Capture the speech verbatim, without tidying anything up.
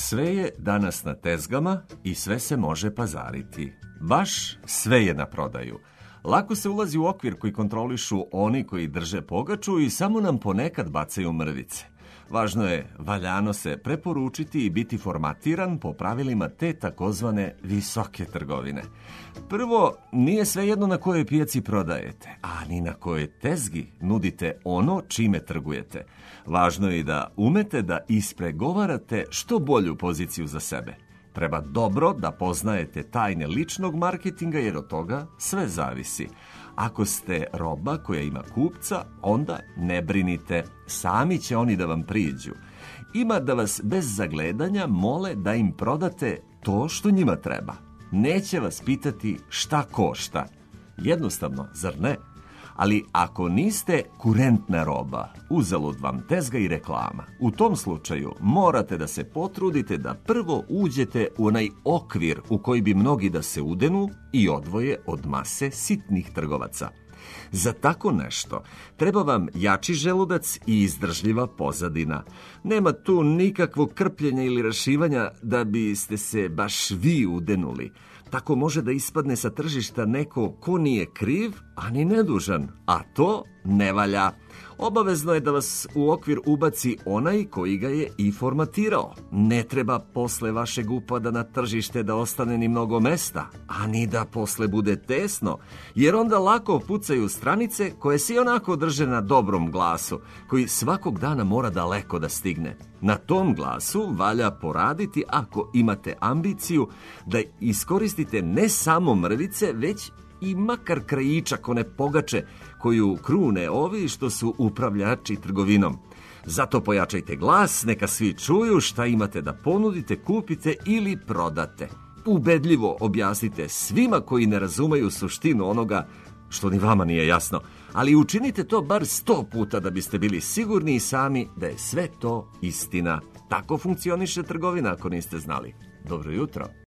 Sve je danas na tezgama i sve se može pazariti. Baš sve je na prodaju. Lako se ulazi u okvir koji kontrolišu oni koji drže pogaču i samo nam ponekad bacaju mrvice. Važno je valjano se preporučiti i biti formatiran po pravilima te takozvane visoke trgovine. Prvo, nije svejedno na kojoj pijaci prodajete, a ni na kojoj tezgi nudite ono čime trgujete. Važno je i da umete da ispregovarate što bolju poziciju za sebe. Treba dobro da poznajete tajne ličnog marketinga jer od toga sve zavisi. Ako ste roba koja ima kupca, onda ne brinite, sami će oni da vam priđu. Ima da vas bez zagledanja mole da im prodate to što njima treba. Neće vas pitati šta košta. Jednostavno, zar ne? Ali ako niste kurentna roba, uzalud vam tezga i reklama. U tom slučaju morate da se potrudite da prvo uđete u onaj okvir u koji bi mnogi da se udenu i odvoje od mase sitnih trgovaca. Za tako nešto treba vam jači želudac i izdržljiva pozadina. Nema tu nikakvog krpljenja ili rašivanja da biste se baš vi udenuli. Tako može da ispadne sa tržišta neko ko nije kriv, a ni nedužan, a to ne valja. Obavezno je da vas u okvir ubaci onaj koji ga je i formatirao. Ne treba posle vašeg upada na tržište da ostane ni mnogo mesta, a ni da posle bude tesno, jer onda lako pucaju stranice koje se i onako drže na dobrom glasu, koji svakog dana mora daleko da stigne. Na tom glasu valja poraditi ako imate ambiciju da iskoristite ne samo mrvice, već i makar krajičak one pogače koju krune ovi što su upravljači trgovinom. Zato pojačajte glas, neka svi čuju šta imate da ponudite, kupite ili prodate. Ubedljivo objasnite svima koji ne razumeju suštinu onoga što ni vama nije jasno, ali učinite to bar sto puta da biste bili sigurni i sami da je sve to istina. Tako funkcioniše trgovina ako niste znali. Dobro jutro.